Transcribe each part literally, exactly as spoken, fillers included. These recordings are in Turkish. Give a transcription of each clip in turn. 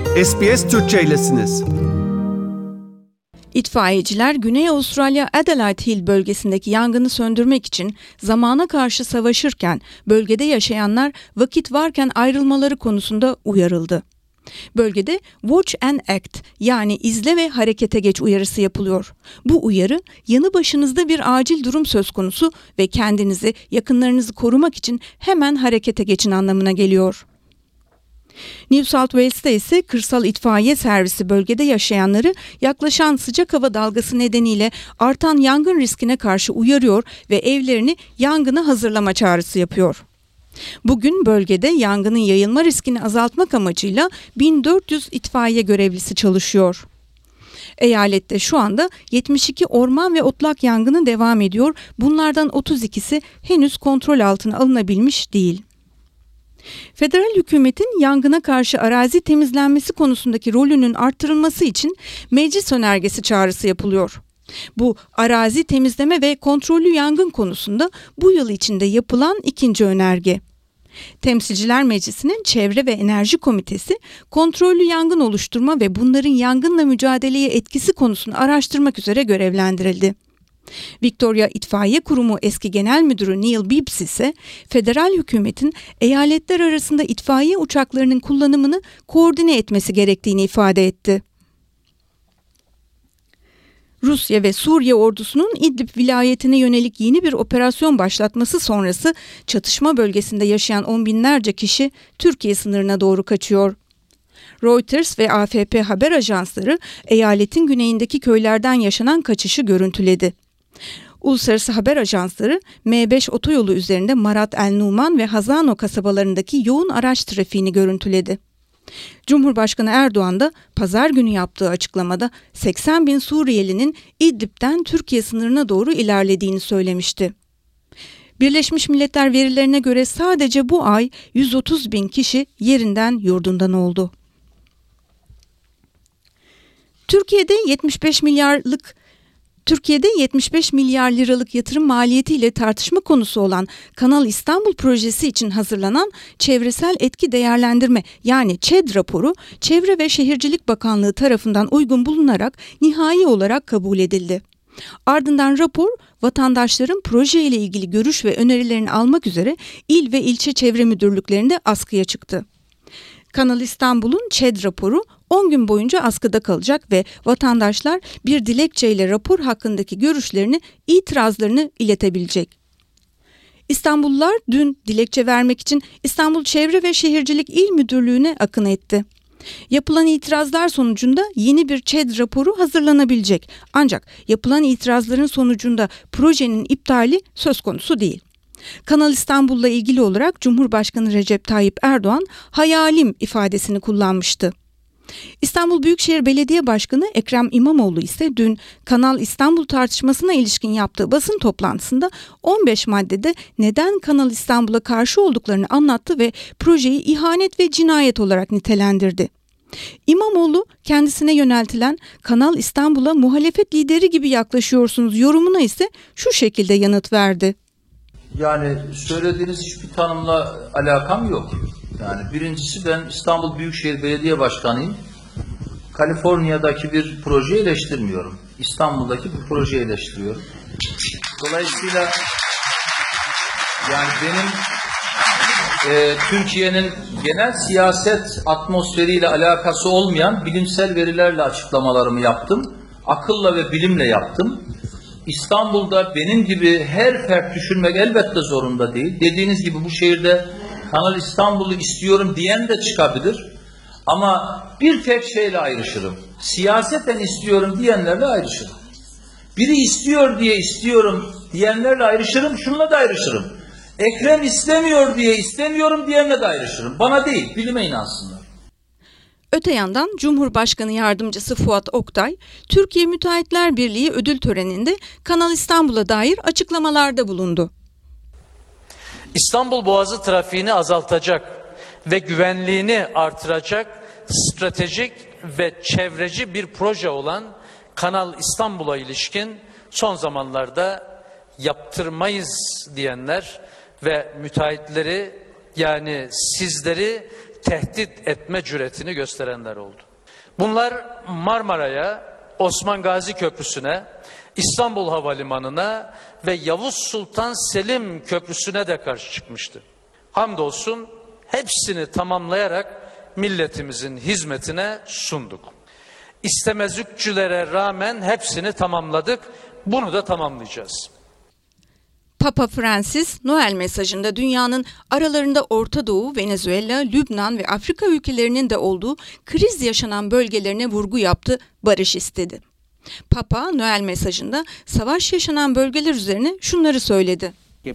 S B S Türkçe'ylesiniz. İtfaiyeciler Güney Avustralya Adelaide Hill bölgesindeki yangını söndürmek için zamana karşı savaşırken bölgede yaşayanlar vakit varken ayrılmaları konusunda uyarıldı. Bölgede Watch and Act yani izle ve harekete geç uyarısı yapılıyor. Bu uyarı yanı başınızda bir acil durum söz konusu ve kendinizi, yakınlarınızı korumak için hemen harekete geçin anlamına geliyor. New South Wales'te ise kırsal itfaiye servisi bölgede yaşayanları yaklaşan sıcak hava dalgası nedeniyle artan yangın riskine karşı uyarıyor ve evlerini yangına hazırlama çağrısı yapıyor. Bugün bölgede yangının yayılma riskini azaltmak amacıyla bin dört yüz itfaiye görevlisi çalışıyor. Eyalette şu anda yetmiş iki orman ve otlak yangını devam ediyor. Bunlardan otuz ikisi henüz kontrol altına alınabilmiş değil. Federal hükümetin yangına karşı arazi temizlenmesi konusundaki rolünün artırılması için meclis önergesi çağrısı yapılıyor. Bu arazi temizleme ve kontrollü yangın konusunda bu yıl içinde yapılan ikinci önerge. Temsilciler Meclisi'nin Çevre ve Enerji Komitesi kontrollü yangın oluşturma ve bunların yangınla mücadeleye etkisi konusunu araştırmak üzere görevlendirildi. Victoria İtfaiye Kurumu eski genel müdürü Neil Bibbs ise federal hükümetin eyaletler arasında itfaiye uçaklarının kullanımını koordine etmesi gerektiğini ifade etti. Rusya ve Suriye ordusunun İdlib vilayetine yönelik yeni bir operasyon başlatması sonrası çatışma bölgesinde yaşayan on binlerce kişi Türkiye sınırına doğru kaçıyor. Reuters ve A F P haber ajansları eyaletin güneyindeki köylerden yaşanan kaçışı görüntüledi. Uluslararası haber ajansları M beş otoyolu üzerinde Marat El Numan ve Hazano kasabalarındaki yoğun araç trafiğini görüntüledi. Cumhurbaşkanı Erdoğan da pazar günü yaptığı açıklamada seksen bin Suriyelinin İdlib'den Türkiye sınırına doğru ilerlediğini söylemişti. Birleşmiş Milletler verilerine göre sadece bu ay yüz otuz bin kişi yerinden yurdundan oldu. Türkiye'de yetmiş beş milyarlık Türkiye'de yetmiş beş milyar liralık yatırım maliyetiyle tartışma konusu olan Kanal İstanbul projesi için hazırlanan çevresel etki değerlendirme yani ÇED raporu Çevre ve Şehircilik Bakanlığı tarafından uygun bulunarak nihai olarak kabul edildi. Ardından rapor vatandaşların proje ile ilgili görüş ve önerilerini almak üzere il ve ilçe çevre müdürlüklerinde askıya çıktı. Kanal İstanbul'un ÇED raporu on gün boyunca askıda kalacak ve vatandaşlar bir dilekçeyle rapor hakkındaki görüşlerini, itirazlarını iletebilecek. İstanbullular dün dilekçe vermek için İstanbul Çevre ve Şehircilik İl Müdürlüğü'ne akın etti. Yapılan itirazlar sonucunda yeni bir ÇED raporu hazırlanabilecek. Ancak yapılan itirazların sonucunda projenin iptali söz konusu değil. Kanal İstanbul'la ilgili olarak Cumhurbaşkanı Recep Tayyip Erdoğan hayalim ifadesini kullanmıştı. İstanbul Büyükşehir Belediye Başkanı Ekrem İmamoğlu ise dün Kanal İstanbul tartışmasına ilişkin yaptığı basın toplantısında on beş maddede neden Kanal İstanbul'a karşı olduklarını anlattı ve projeyi ihanet ve cinayet olarak nitelendirdi. İmamoğlu kendisine yöneltilen Kanal İstanbul'a muhalefet lideri gibi yaklaşıyorsunuz yorumuna ise şu şekilde yanıt verdi. Yani söylediğiniz hiçbir tanımla alakam yok. Yani birincisi ben İstanbul Büyükşehir Belediye Başkanıyım. Kaliforniya'daki bir projeyi eleştirmiyorum. İstanbul'daki bir projeyi eleştiriyorum. Dolayısıyla yani benim e, Türkiye'nin genel siyaset atmosferiyle alakası olmayan bilimsel verilerle açıklamalarımı yaptım. Akılla ve bilimle yaptım. İstanbul'da benim gibi her fert düşünmek elbette zorunda değil. Dediğiniz gibi bu şehirde Kanal İstanbul'u istiyorum diyen de çıkabilir. Ama bir tek şeyle ayrışırım. Siyaseten istiyorum diyenlerle ayrışırım. Biri istiyor diye istiyorum diyenlerle ayrışırım, şununla da ayrışırım. Ekrem istemiyor diye istemiyorum diyenle de ayrışırım. Bana değil, bilime inansınlar. Öte yandan Cumhurbaşkanı Yardımcısı Fuat Oktay, Türkiye Müteahhitler Birliği ödül töreninde Kanal İstanbul'a dair açıklamalarda bulundu. İstanbul Boğazı trafiğini azaltacak ve güvenliğini artıracak stratejik ve çevreci bir proje olan Kanal İstanbul'a ilişkin son zamanlarda yaptırmayız diyenler ve müteahhitleri yani sizleri tehdit etme cüretini gösterenler oldu. Bunlar Marmara'ya, Osman Gazi Köprüsü'ne, İstanbul Havalimanı'na ve Yavuz Sultan Selim Köprüsü'ne de karşı çıkmıştı. Hamdolsun hepsini tamamlayarak milletimizin hizmetine sunduk. İstemezlikçilere rağmen hepsini tamamladık. Bunu da tamamlayacağız. Papa Francis, Noel mesajında dünyanın aralarında Orta Doğu, Venezuela, Lübnan ve Afrika ülkelerinin de olduğu kriz yaşanan bölgelerine vurgu yaptı, barış istedi. Papa, Noel mesajında savaş yaşanan bölgeler üzerine şunları söyledi.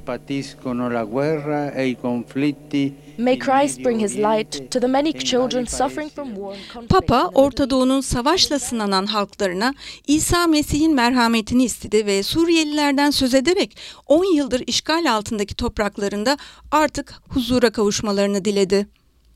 May Christ bring his light to the many children suffering from war and conflict. Papa, Orta Doğu'nun savaşla sınanan halklarına İsa Mesih'in merhametini istedi ve Suriyelilerden söz ederek on yıldır işgal altındaki topraklarında artık huzura kavuşmalarını diledi.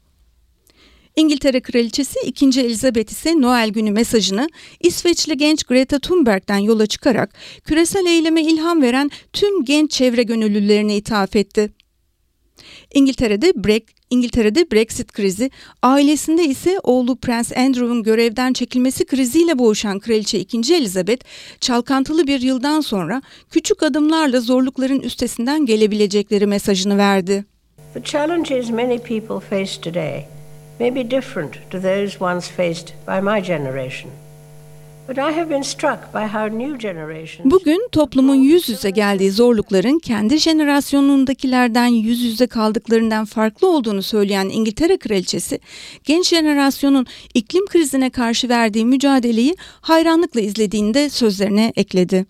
İngiltere Kraliçesi ikinci. Elizabeth ise Noel günü mesajını İsveçli genç Greta Thunberg'den yola çıkarak küresel eyleme ilham veren tüm genç çevre gönüllülerine ithaf etti. İngiltere'de, Bre- İngiltere'de Brexit krizi, ailesinde ise oğlu Prens Andrew'un görevden çekilmesi kriziyle boğuşan Kraliçe ikinci. Elizabeth, çalkantılı bir yıldan sonra küçük adımlarla zorlukların üstesinden gelebilecekleri mesajını verdi. The challenges many people face today may be different to those once faced by my generation. But I have been struck by how new generations... Bugün toplumun yüz yüze geldiği zorlukların kendi jenerasyonundakilerden yüz yüze kaldıklarından farklı olduğunu söyleyen İngiltere Kraliçesi, genç jenerasyonun iklim krizine karşı verdiği mücadeleyi hayranlıkla izlediğini de sözlerine ekledi.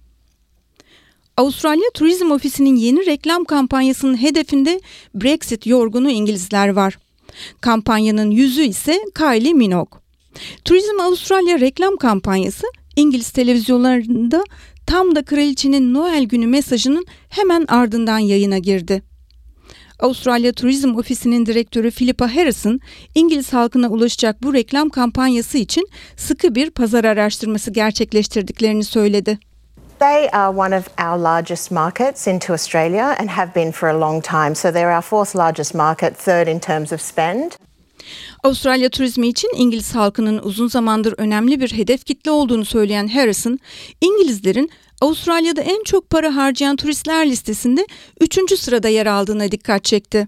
Avustralya Turizm Ofisi'nin yeni reklam kampanyasının hedefinde Brexit yorgunu İngilizler var. Kampanyanın yüzü ise Kylie Minogue. Turizm Avustralya reklam kampanyası İngiliz televizyonlarında tam da kraliçenin Noel günü mesajının hemen ardından yayına girdi. Avustralya Turizm Ofisi'nin direktörü Philippa Harrison, İngiliz halkına ulaşacak bu reklam kampanyası için sıkı bir pazar araştırması gerçekleştirdiklerini söyledi. They are one of our largest markets into Australia and have been for a long time. So they're our fourth largest market, third in terms of spend. Avustralya turizmi için İngiliz halkının uzun zamandır önemli bir hedef kitle olduğunu söyleyen Harrison, İngilizlerin Avustralya'da en çok para harcayan turistler listesinde üçüncü sırada yer aldığına dikkat çekti.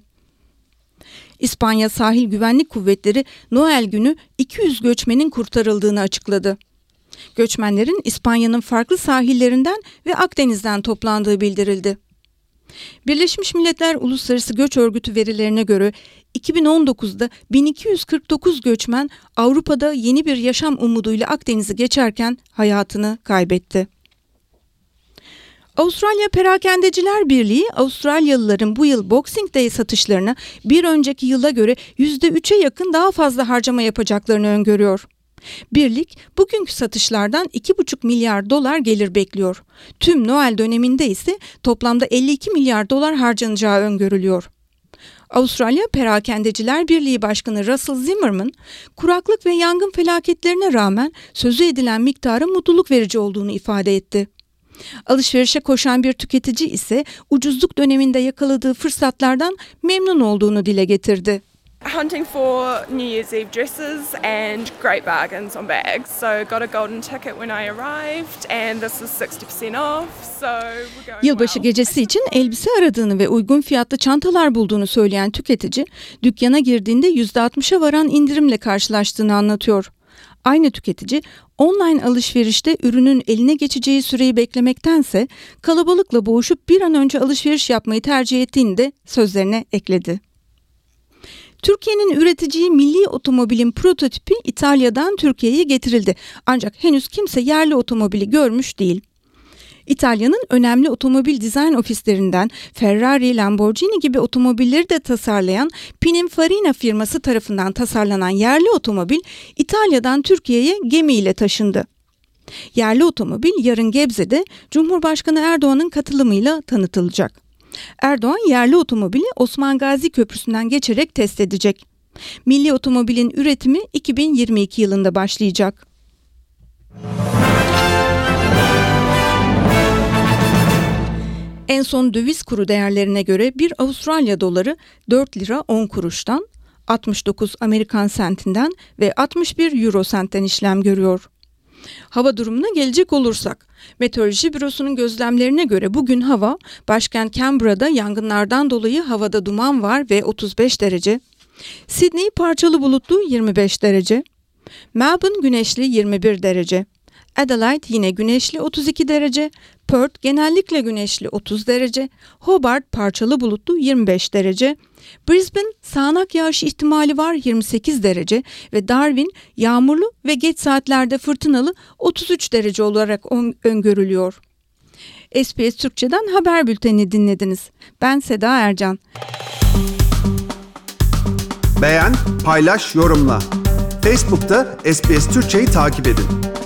İspanya Sahil Güvenlik Kuvvetleri Noel günü iki yüz göçmenin kurtarıldığını açıkladı. Göçmenlerin İspanya'nın farklı sahillerinden ve Akdeniz'den toplandığı bildirildi. Birleşmiş Milletler Uluslararası Göç Örgütü verilerine göre iki bin on dokuzda bin iki yüz kırk dokuz göçmen Avrupa'da yeni bir yaşam umuduyla Akdeniz'i geçerken hayatını kaybetti. Avustralya Perakendeciler Birliği, Avustralyalıların bu yıl Boxing Day satışlarına bir önceki yıla göre yüzde üçe yakın daha fazla harcama yapacaklarını öngörüyor. Birlik, bugünkü satışlardan iki buçuk milyar dolar gelir bekliyor. Tüm Noel döneminde ise toplamda elli iki milyar dolar harcanacağı öngörülüyor. Avustralya Perakendeciler Birliği Başkanı Russell Zimmerman, kuraklık ve yangın felaketlerine rağmen sözü edilen miktarın mutluluk verici olduğunu ifade etti. Alışverişe koşan bir tüketici ise ucuzluk döneminde yakaladığı fırsatlardan memnun olduğunu dile getirdi. Hunting for New Year's Eve dresses and great bargains on bags. So got a golden ticket when I arrived and this is sixty percent off. So we're going Yılbaşı well. gecesi için elbise aradığını ve uygun fiyatlı çantalar bulduğunu söyleyen tüketici, dükkana girdiğinde yüzde altmışa varan indirimle karşılaştığını anlatıyor. Aynı tüketici, online alışverişte ürünün eline geçeceği süreyi beklemektense kalabalıkla boğuşup bir an önce alışveriş yapmayı tercih ettiğini de sözlerine ekledi. Türkiye'nin üreteceği milli otomobilin prototipi İtalya'dan Türkiye'ye getirildi. Ancak henüz kimse yerli otomobili görmüş değil. İtalya'nın önemli otomobil dizayn ofislerinden Ferrari, Lamborghini gibi otomobilleri de tasarlayan Pininfarina firması tarafından tasarlanan yerli otomobil İtalya'dan Türkiye'ye gemiyle taşındı. Yerli otomobil yarın Gebze'de Cumhurbaşkanı Erdoğan'ın katılımıyla tanıtılacak. Erdoğan yerli otomobili Osman Gazi Köprüsü'nden geçerek test edecek. Milli otomobilin üretimi iki bin yirmi iki yılında başlayacak. En son döviz kuru değerlerine göre bir Avustralya doları dört lira on kuruştan, altmış dokuz Amerikan sentinden ve altmış bir Euro sentten işlem görüyor. Hava durumuna gelecek olursak, Meteoroloji Bürosu'nun gözlemlerine göre bugün hava, başkent Canberra'da yangınlardan dolayı havada duman var ve otuz beş derece, Sydney parçalı bulutlu yirmi beş derece, Melbourne güneşli yirmi bir derece, Adelaide yine güneşli otuz iki derece, Perth genellikle güneşli otuz derece, Hobart parçalı bulutlu yirmi beş derece, Brisbane sağanak yağış ihtimali var yirmi sekiz derece ve Darwin yağmurlu ve geç saatlerde fırtınalı otuz üç derece olarak öngörülüyor. S B S Türkçe'den haber bültenini dinlediniz. Ben Seda Ercan. Beğen, paylaş, yorumla. Facebook'ta S B S Türkçe'yi takip edin.